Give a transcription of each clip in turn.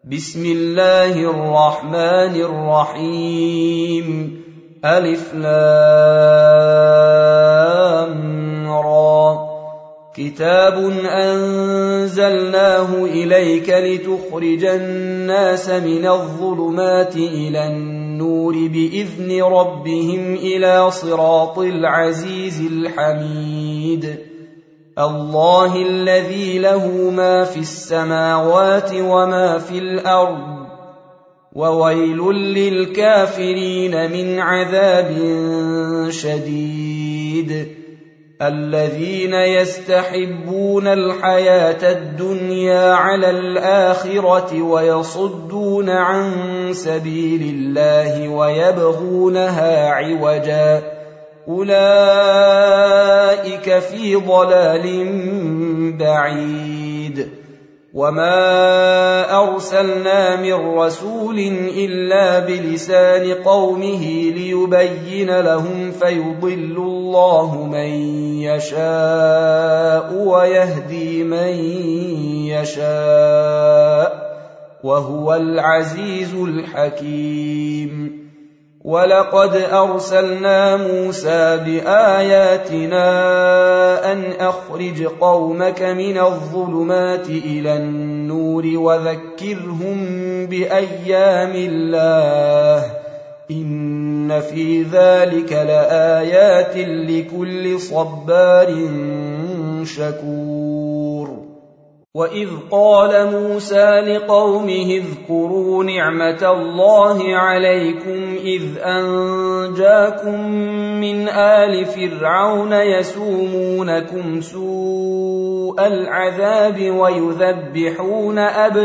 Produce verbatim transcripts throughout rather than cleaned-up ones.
بسم الله الرحمن الرحيم ألف لام را كتاب أنزلناه إليك لتخرج الناس من الظلمات إلى النور بإذن ربهم إلى صراط العزيز الحميد الله الذي له ما في السماوات وما في الأرض وويل للكافرين من عذاب شديد الذين يستحبون الحياة الدنيا على الآخرة ويصدون عن سبيل الله ويبغونها عوجا أولئك في ضلال بعيد وما أرسلنا من رسول إلا بلسان قومه ليبين لهم فيضل الله من يشاء ويهدي من يشاء وهو العزيز الحكيم ولقد أرسلنا موسى بآياتنا أن أخرج قومك من الظلمات إلى النور وذكرهم بأيام الله إن في ذلك لآيات لكل صبار شكور وإذ قال موسى لقومه اذكروا نعمة الله عليكم إذ أنجاكم من آل فرعون يسومونكم سوء العذاب ويذبحون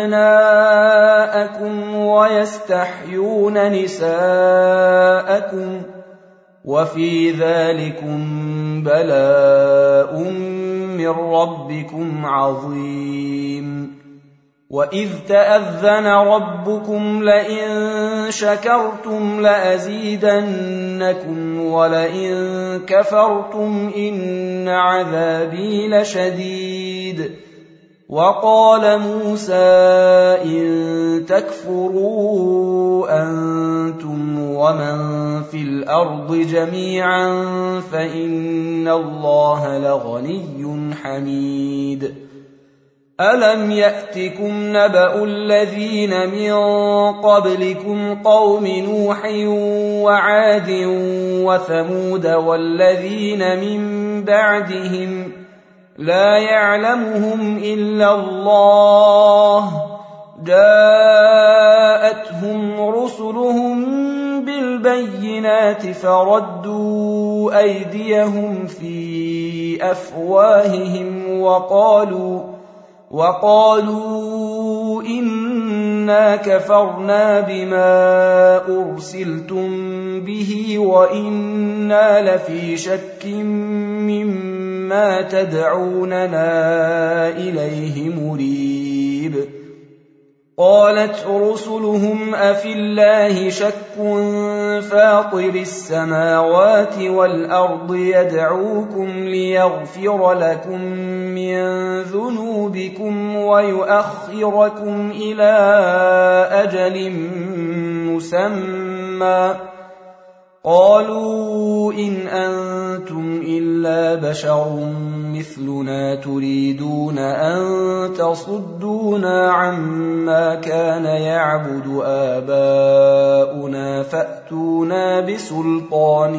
أبناءكم ويستحيون نساءكم وفي ذلكم بلاء من ربكم عظيم وإذ تأذن ربكم لئن شكرتم لأزيدنكم ولئن كفرتم إن عذابي لشديد وقال موسى إن تكفروا أنتم ومن في الأرض جميعا فإن الله لغني حميد ألم يأتكم نبأ الذين من قبلكم قوم نوح وعاد وثمود والذين من بعدهم لا يعلمهم إلا الله جاءتهم رسلهم بالبينات فردوا أيديهم في أفواههم وقالوا وقالوا إنا كفرنا بما أرسلتم به وإنا لفي شك مما تدعوننا إليه مريب قالت رسلهم أفي الله شك فاطر السماوات والأرض يدعوكم ليغفر لكم من ذنوبكم ويؤخركم إلى أجل مسمى قالوا إن أنتم إلا بشر مثلنا تريدون أن تصدونا عما كان يعبد آباؤنا فأتونا بسلطان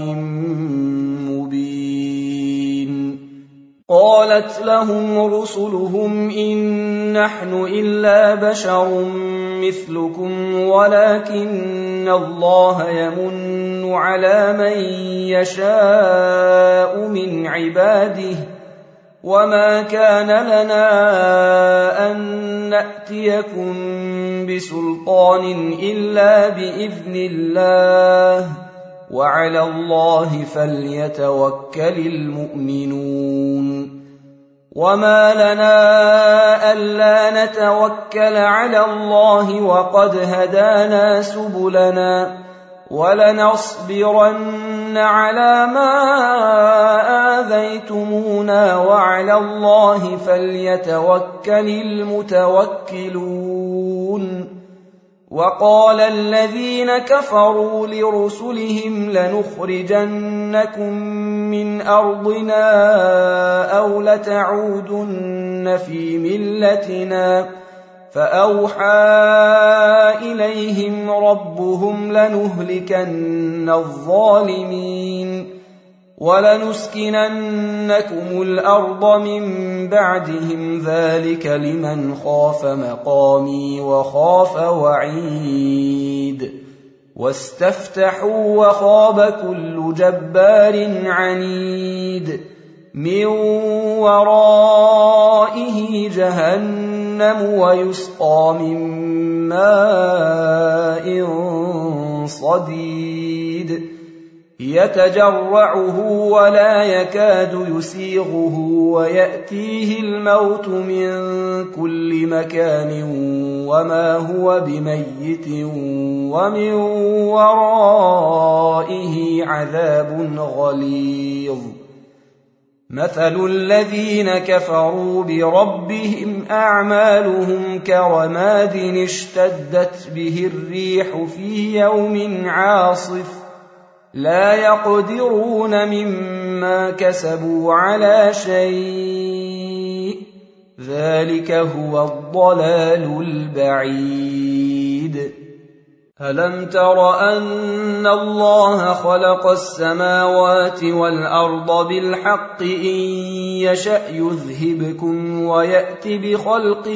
مبين قالت لهم رسلهم إن نحن إلا بشر مثلكم ولكن الله يمن على من يشاء من عباده وما كان لنا أن نأتيكم بسلطان إلا بإذن الله وعلى الله فليتوكل المؤمنون وما لنا ألا نتوكل على الله وقد هدانا سبلنا ولنصبرن على ما آذيتمونا وعلى الله فليتوكل المتوكلون وقال الذين كفروا لرسلهم لنخرجنكم من أرضنا أو لتعودن في ملتنا فأوحى إليهم ربهم لنهلكن الظالمين ولنسكننكم الأرض من بعدهم ذلك لمن خاف مقامي وخاف وعيد واستفتحوا وخاب كل جبار عنيد من ورائه جهنم ويسقى من ماء صديد يتجرعه ولا يكاد يسيغه ويأتيه الموت من كل مكان وما هو بميت ومن ورائه عذاب غليظ مثل الذين كفروا بربهم أعمالهم كرماد اشتدت به الريح في يوم عاصف لا يقدرون مما كسبوا على شيء ذلك هو الضلال البعيد ألم تر أن الله خلق السماوات والأرض بالحق إن يشأ يذهبكم ويأت بخلق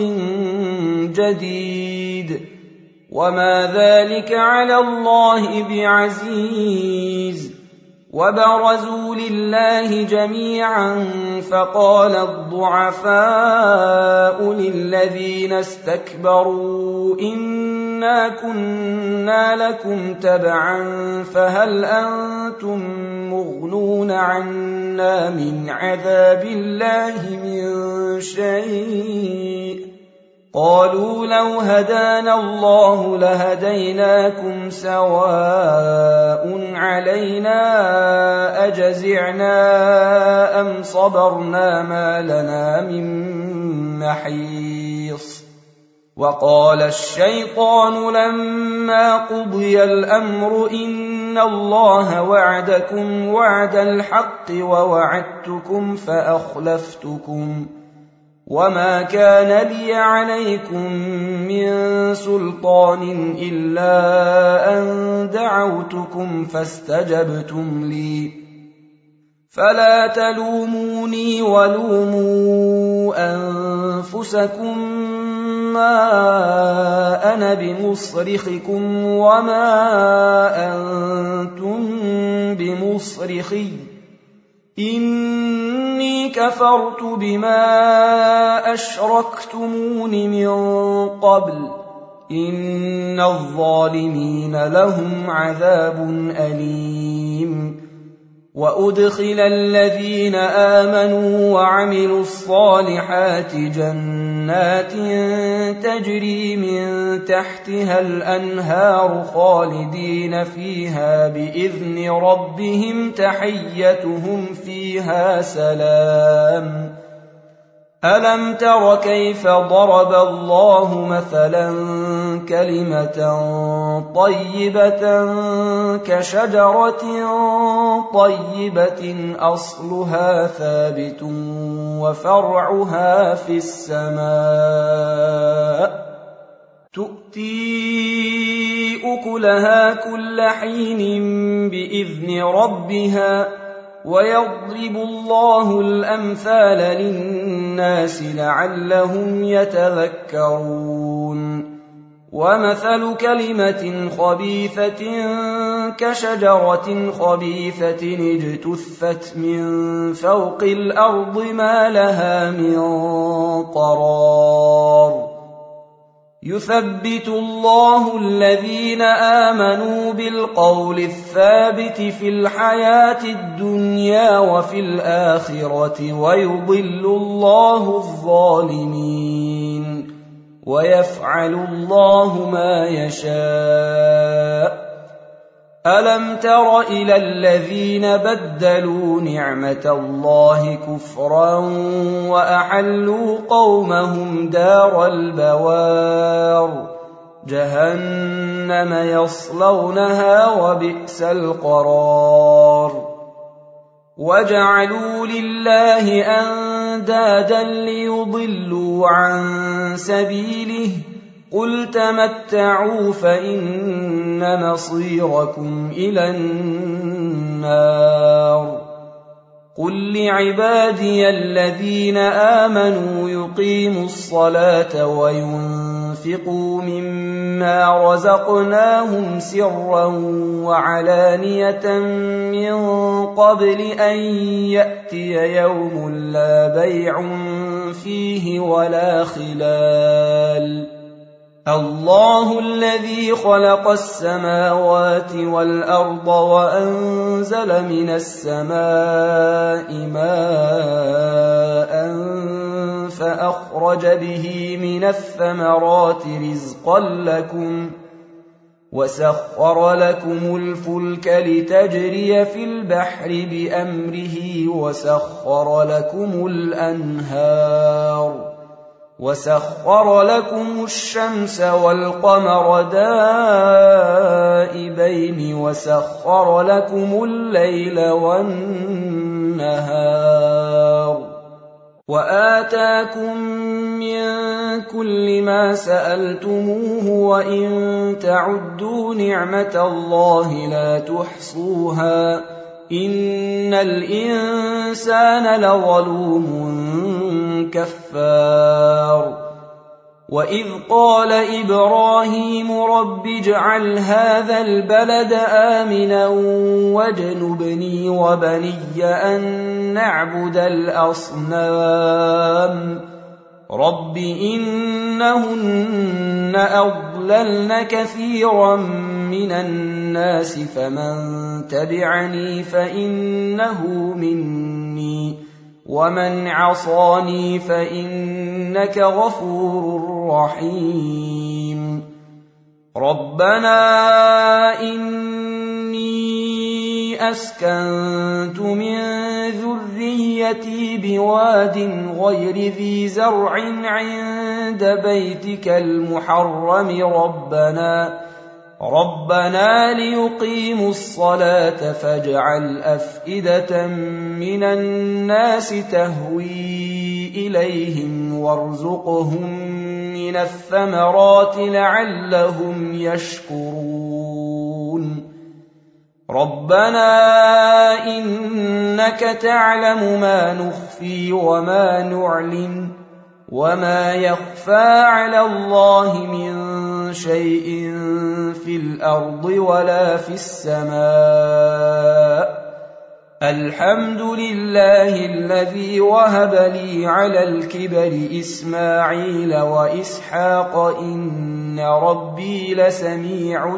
جديد وما ذلك على الله بعزيز وبرزوا لله جميعا فقال الضعفاء للذين استكبروا إنا كنا لكم تبعا فهل أنتم مغنون عنا من عذاب الله من شيء قالوا لو هدانا الله لهديناكم سواء علينا أجزعنا أم صبرنا ما لنا من محيص وقال الشيطان لما قضي الأمر إن الله وعدكم وعد الحق ووعدتكم فأخلفتكم وما كان لي عليكم من سلطان إلا أن دعوتكم فاستجبتم لي فلا تلوموني ولوموا أنفسكم ما أنا بمصرخكم وما أنتم بمصرخي إني كفرت بما أشركتمون من قبل إن الظالمين لهم عذاب أليم وأدخل الذين آمنوا وعملوا الصالحات جنات تجري من تحتها الأنهار خالدين فيها بإذن ربهم تحيتهم فيها سلام ألم تر كيف ضرب الله مثلا كلمة طيبة كشجرة طيبة أصلها ثابت وفرعها في السماء تؤتي أكلها كل حين بإذن ربها ويضرب الله الأمثال للناس لعلهم يتذكرون ومثل كلمة خبيثة كشجرة خبيثة اجتثت من فوق الأرض ما لها من قرار يثبت الله الذين آمنوا بالقول الثابت في الحياة الدنيا وفي الآخرة ويضل الله الظالمين ويفعل الله ما يشاء ألم تر إلى الذين بدلوا نعمة الله كفرا وأحلوا قومهم دار البوار جهنم جهنم يصلونها وبئس القرار وجعلوا لله أندادا ليضلوا عن سبيله قل تمتعوا فإن مصيركم إلى النار قل لعبادي الذين آمنوا يقيموا الصلاة وينفقوا مما رزقناهم سرا وعلانية من قبل أن يأتي يوم لا بيع فيه ولا خلال الله الذي خلق السماوات والأرض وأنزل من السماء ماء فأخرج به من الثمرات رزقا لكم وسخر لكم الفلك لتجري في البحر بأمره وسخر لكم الأنهار وسخر لكم الشمس والقمر دائبين وسخر لكم الليل والنهار وآتاكم من كل ما سألتموه وإن تعدوا نعمة الله لا تحصوها إن الإنسان لظلوم كفار وإذ قال إبراهيم رب اجعل هذا البلد آمنا واجنبني وبني أن نعبد الأصنام رب إنهن أضللن كثيرا من الناس فمن تبعني فإنه مني ومن عصاني فإنك غفور رحيم ربنا إني أسكنت من ذريتي بواد غير ذي زرع عند بيتك المحرم ربنا ربنا ليقيموا الصلاة فاجعل أفئدة من الناس تهوي إليهم وارزقهم من الثمرات لعلهم يشكرون ربنا إنك تعلم ما نخفي وما نعلن وما يخفى على الله من شيء في الأرض ولا في السماء الحمد لله الذي وهب لي على الكبر إسماعيل وإسحاق إن ربي لسميع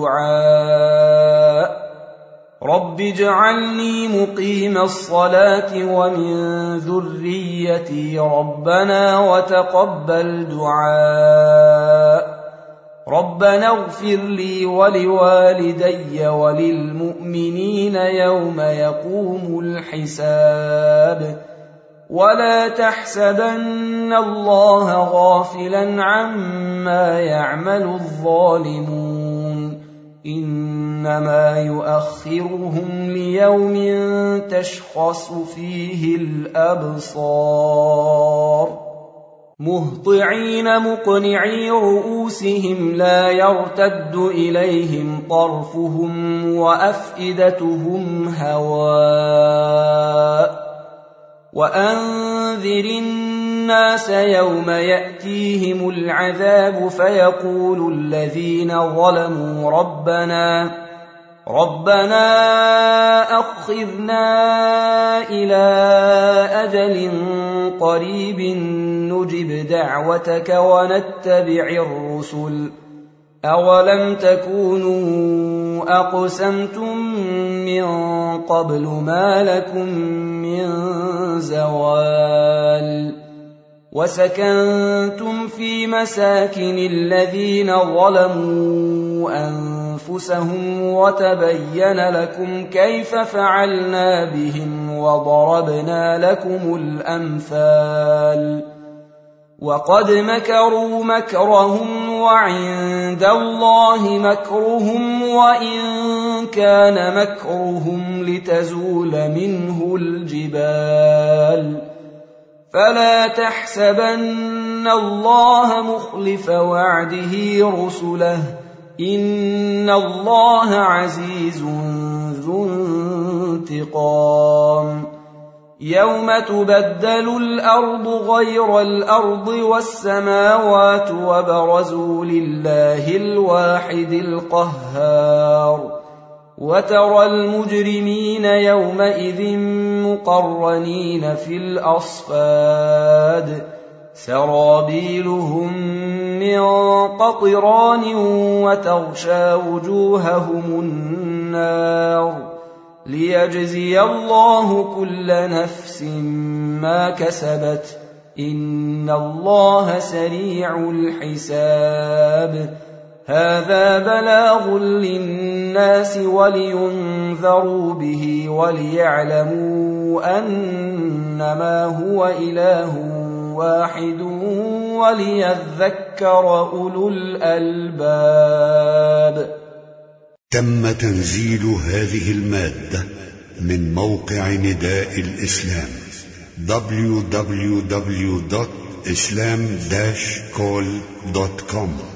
الدعاء رب اجعلني مقيم الصلاة ومن ذريتي ربنا وتقبل دعاء ربنا اغفر لي ولوالدي وللمؤمنين يوم يقوم الحساب ولا تحسبن الله غافلا عما يعمل الظالمون إنما يؤخرهم ليوم تشخص فيه الأبصار مهطعين مقنعي رؤوسهم لا يرتد إليهم طرفهم وأفئدتهم هواء وأنذر الناس يوم يأتيهم العذاب فيقول الذين ظلموا ربنا ربنا أخذنا إلى أجل قريب نجب دعوتك ونتبع الرسل أولم تكونوا أقسمتم من قبل ما لكم من زوال وسكنتم في مساكن الذين ظلموا أنفسهم وتبين لكم كيف فعلنا بهم وضربنا لكم الأمثال وقد مكروا مكرهم وعند الله مكرهم وإن كان مكرهم لتزول منه الجبال فلا تحسبن الله مخلف وعده رسله إن الله عزيز ذو انتقام يوم تبدل الأرض غير الأرض والسماوات وبرزوا لله الواحد القهار وترى المجرمين يومئذ مقرنين في الأصفاد سرابيلهم من قطران وتغشى وجوههم النار ليجزي الله كل نفس ما كسبت إن الله سريع الحساب هذا بلاغ للناس ولينذروا به وليعلموا أنما هو إله واحد وليذكر أولو الألباب. تم تنزيل هذه المادة من موقع نداء الإسلام دبليو دبليو دبليو دوت إسلام داش كول دوت كوم.